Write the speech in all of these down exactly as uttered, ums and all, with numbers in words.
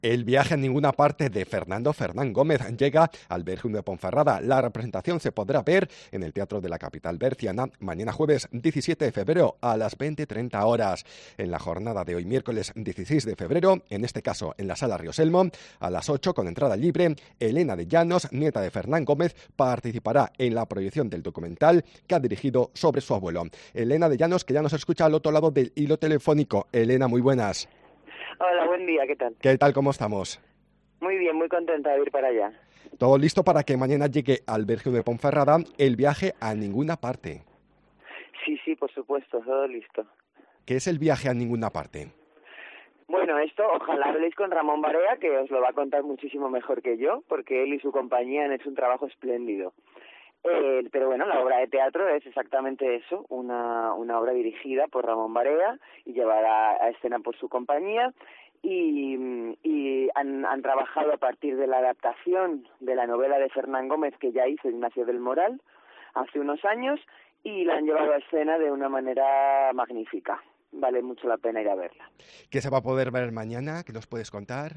El viaje a ninguna parte de Fernando Fernán Gómez llega al Berjum de Ponferrada. La representación se podrá ver en el Teatro de la capital berciana mañana jueves diecisiete de febrero a las veinte treinta horas. En la jornada de hoy miércoles dieciséis de febrero, en este caso en la Sala Rioselmo, a las ocho con entrada libre, Elena de Llanos, nieta de Fernán Gómez, participará en la proyección del documental que ha dirigido sobre su abuelo. Elena de Llanos, que ya nos escucha al otro lado del hilo telefónico. Elena, muy buenas. Hola, buen día, ¿qué tal? ¿Qué tal, cómo estamos? Muy bien, muy contenta de ir para allá. Todo listo para que mañana llegue al Berjum de Ponferrada el viaje a ninguna parte. Sí, sí, por supuesto, todo listo. ¿Qué es el viaje a ninguna parte? Bueno, esto ojalá habléis con Ramón Barea, que os lo va a contar muchísimo mejor que yo, porque él y su compañía han hecho un trabajo espléndido. Eh, pero bueno, la obra de teatro es exactamente eso, una, una obra dirigida por Ramón Barea y llevada a escena por su compañía. Y, y han, han trabajado a partir de la adaptación de la novela de Fernán Gómez que ya hizo Ignacio del Moral hace unos años y la han llevado a escena de una manera magnífica. Vale mucho la pena ir a verla. ¿Qué se va a poder ver mañana? ¿Qué nos puedes contar?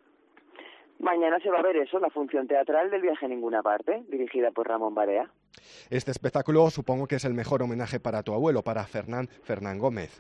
Mañana se va a ver eso, la función teatral del Viaje a Ninguna Parte, dirigida por Ramón Barea. Este espectáculo supongo que es el mejor homenaje para tu abuelo, para Fernán Fernán Gómez.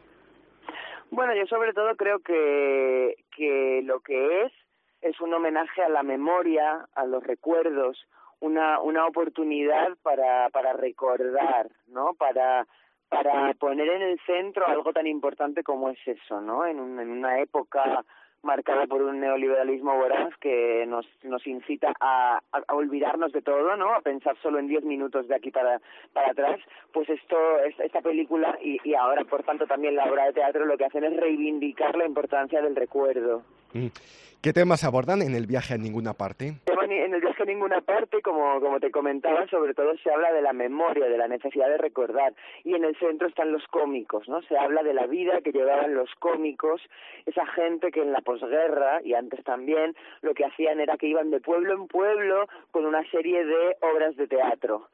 Bueno, yo sobre todo creo que, que lo que es es un homenaje a la memoria, a los recuerdos, una, una oportunidad para, para recordar, ¿no? Para, para poner en el centro algo tan importante como es eso, ¿no? En, un, en una época marcada por un neoliberalismo voraz que nos nos incita a, a, a olvidarnos de todo, ¿no? A pensar solo en diez minutos de aquí para para atrás. Pues esto, esta película y, y ahora, por tanto, también la obra de teatro lo que hacen es reivindicar la importancia del recuerdo. Mm. ¿Qué temas abordan en el viaje a ninguna parte? En el viaje a ninguna parte, como, como te comentaba, sobre todo se habla de la memoria, de la necesidad de recordar, y en el centro están los cómicos, ¿no? Se habla de la vida que llevaban los cómicos, esa gente que en la posguerra, y antes también, lo que hacían era que iban de pueblo en pueblo con una serie de obras de teatro,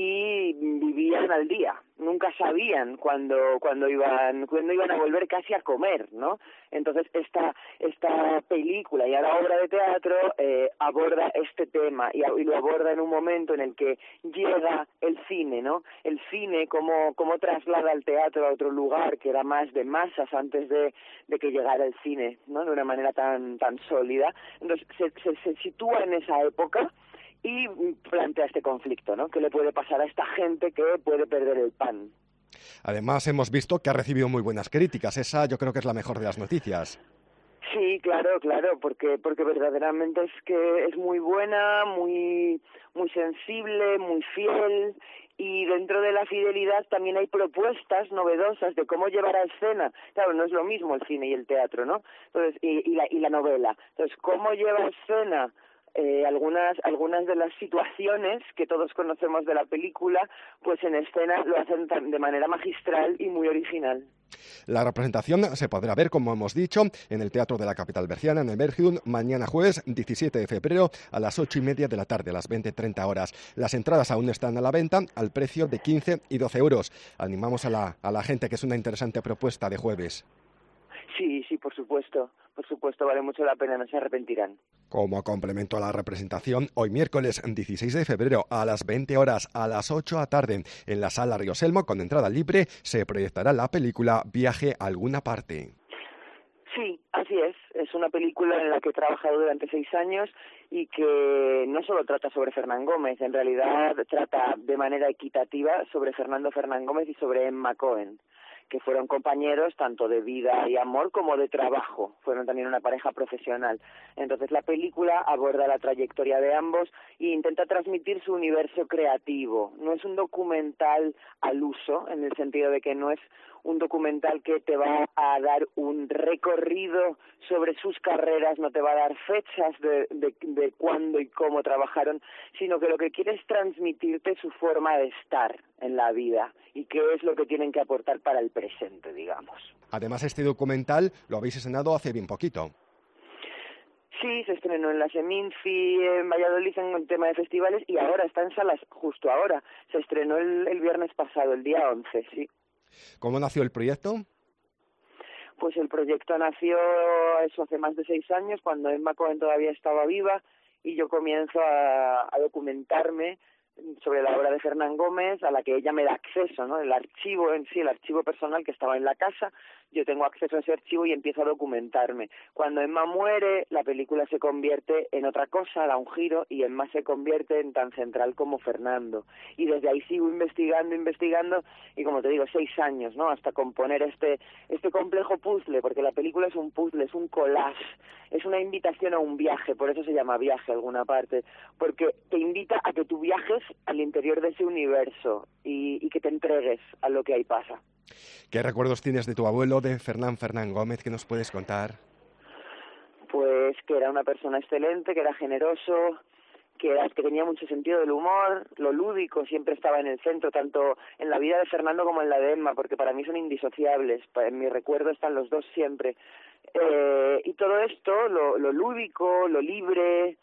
y vivían al día, nunca sabían cuándo cuando iban cuando iban a volver casi a comer, ¿no? Entonces esta esta película y ahora obra de teatro eh, aborda este tema y, y lo aborda en un momento en el que llega el cine, ¿no? El cine como como traslada al teatro a otro lugar que era más de masas antes de, de que llegara el cine, ¿no? De una manera tan tan sólida. Entonces se, se, se sitúa en esa época y plantea este conflicto, ¿no? ¿Qué le puede pasar a esta gente que puede perder el pan? Además, hemos visto que ha recibido muy buenas críticas. Esa yo creo que es la mejor de las noticias. Sí, claro, claro, porque porque verdaderamente es que es muy buena, muy muy sensible, muy fiel, y dentro de la fidelidad también hay propuestas novedosas de cómo llevar a escena. Claro, no es lo mismo el cine y el teatro, ¿no? Entonces, y, y la y la novela. Entonces, cómo lleva a escena Eh, algunas algunas de las situaciones que todos conocemos de la película, pues en escena lo hacen de manera magistral y muy original. La representación se podrá ver, como hemos dicho, en el Teatro de la capital berciana, en el Berjum, mañana jueves diecisiete de febrero a las ocho y media de la tarde, a las veinte treinta horas. Las entradas aún están a la venta al precio de quince y doce euros. Animamos a la, a la gente, que es una interesante propuesta de jueves. Sí, sí, por supuesto, por supuesto, vale mucho la pena, no se arrepentirán. Como complemento a la representación, hoy miércoles dieciséis de febrero a las veinte horas, a las ocho de la tarde, en la Sala Rioselmo, con entrada libre, se proyectará la película Viaje a alguna parte. Sí, así es. Es una película en la que he trabajado durante seis años y que no solo trata sobre Fernán Gómez, en realidad trata de manera equitativa sobre Fernando Fernán Gómez y sobre Emma Cohen, que fueron compañeros tanto de vida y amor como de trabajo, fueron también una pareja profesional. Entonces la película aborda la trayectoria de ambos e intenta transmitir su universo creativo. No es un documental al uso, en el sentido de que no es un documental que te va a dar un recorrido sobre sus carreras, no te va a dar fechas de, de, de cuándo y cómo trabajaron, sino que lo que quiere es transmitirte su forma de estar en la vida y qué es lo que tienen que aportar para el presente, digamos. Además, este documental lo habéis estrenado hace bien poquito. Sí, se estrenó en la Seminci, en Valladolid, en el tema de festivales, y ahora está en salas, justo ahora. Se estrenó el, el viernes pasado, el día once, sí. ¿Cómo nació el proyecto? Pues el proyecto nació eso hace más de seis años, cuando Emma Cohen todavía estaba viva, y yo comienzo a, a documentarme sobre la obra de Fernán Gómez, a la que ella me da acceso, ¿no? El archivo en sí, el archivo personal que estaba en la casa, yo tengo acceso a ese archivo y empiezo a documentarme. Cuando Emma muere, la película se convierte en otra cosa, da un giro, y Emma se convierte en tan central como Fernando. Y desde ahí sigo investigando, investigando, y como te digo, seis años, ¿no? Hasta componer este, este complejo puzzle, porque la película es un puzzle, es un collage, es una invitación a un viaje, por eso se llama viaje alguna parte, porque te invita a que tú viajes al interior de ese universo y, y que te entregues a lo que ahí pasa. ¿Qué recuerdos tienes de tu abuelo, de Fernán Fernán Gómez, que nos puedes contar? Pues que era una persona excelente, que era generoso, que, era, que tenía mucho sentido del humor, lo lúdico siempre estaba en el centro, tanto en la vida de Fernando como en la de Emma, porque para mí son indisociables, en mi recuerdo están los dos siempre. Eh, y todo esto, lo, lo lúdico, lo libre,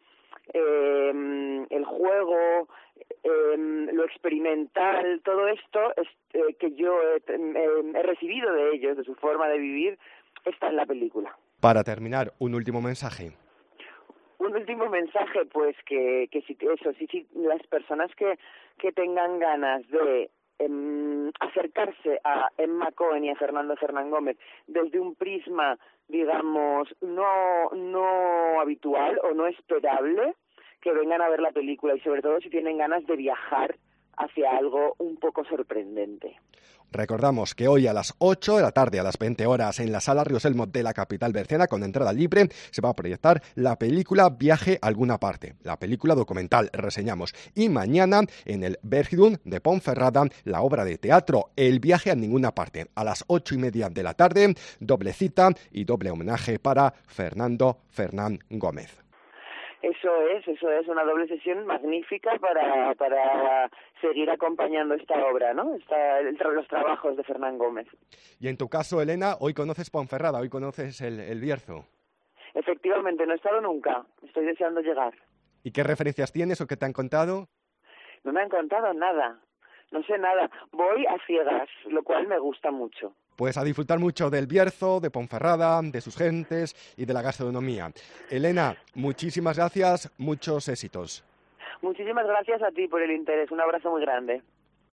eh, el juego, eh, lo experimental, todo esto es, eh, que yo he, eh, he recibido de ellos, de su forma de vivir, está en la película. Para terminar, un último mensaje. Un último mensaje, pues que, que si eso, si, si las personas que, que tengan ganas de eh, acercarse a Emma Cohen y a Fernando Fernán Gómez desde un prisma, digamos, no, no habitual o no esperable, que vengan a ver la película, y sobre todo si tienen ganas de viajar hacia algo un poco sorprendente. Recordamos que hoy a las ocho de la tarde, a las veinte horas, en la Sala Ríos Elmo de la capital berciana, con entrada libre, se va a proyectar la película Viaje a alguna parte, la película documental, reseñamos. Y mañana, en el Bergidun de Ponferrada, la obra de teatro El viaje a ninguna parte, a las ocho y media de la tarde, doble cita y doble homenaje para Fernando Fernán Gómez. Eso es, eso es una doble sesión magnífica para, para seguir acompañando esta obra, ¿no? Esta, los trabajos de Fernán Gómez. Y en tu caso, Elena, hoy conoces Ponferrada, hoy conoces el, el Bierzo. Efectivamente, no he estado nunca, estoy deseando llegar. ¿Y qué referencias tienes o qué te han contado? No me han contado nada, no sé nada, voy a ciegas, lo cual me gusta mucho. Pues a disfrutar mucho del Bierzo, de Ponferrada, de sus gentes y de la gastronomía. Elena, muchísimas gracias, muchos éxitos. Muchísimas gracias a ti por el interés, un abrazo muy grande.